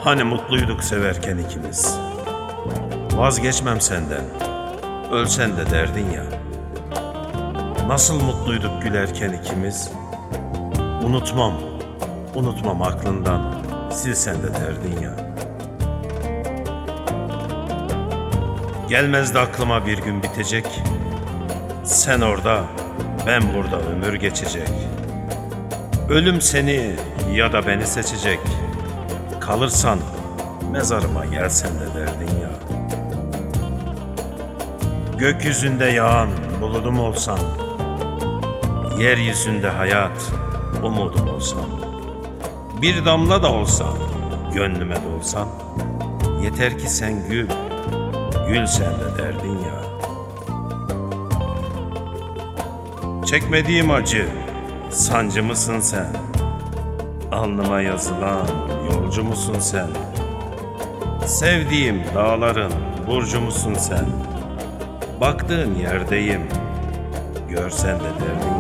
Hani mutluyduk severken ikimiz. Vazgeçmem senden, ölsen de derdin ya. Nasıl mutluyduk gülerken ikimiz. Unutmam, unutmam aklından, silsen de derdin ya. Gelmezdi aklıma bir gün bitecek. Sen orada, ben burada, ömür geçecek. Ölüm seni ya da beni seçecek. Kalırsan mezarıma gelsen de derdin ya. Gökyüzünde yağan buludum olsan, yeryüzünde hayat umudum olsan, bir damla da olsa gönlüme dolsan, yeter ki sen gül, gül sen de derdin ya. Çekmediğim acı, sancı mısın sen? Alnıma yazılan yolcu musun sen? Sevdiğim dağların burcu musun sen? Baktığın yerdeyim, görsen de derdin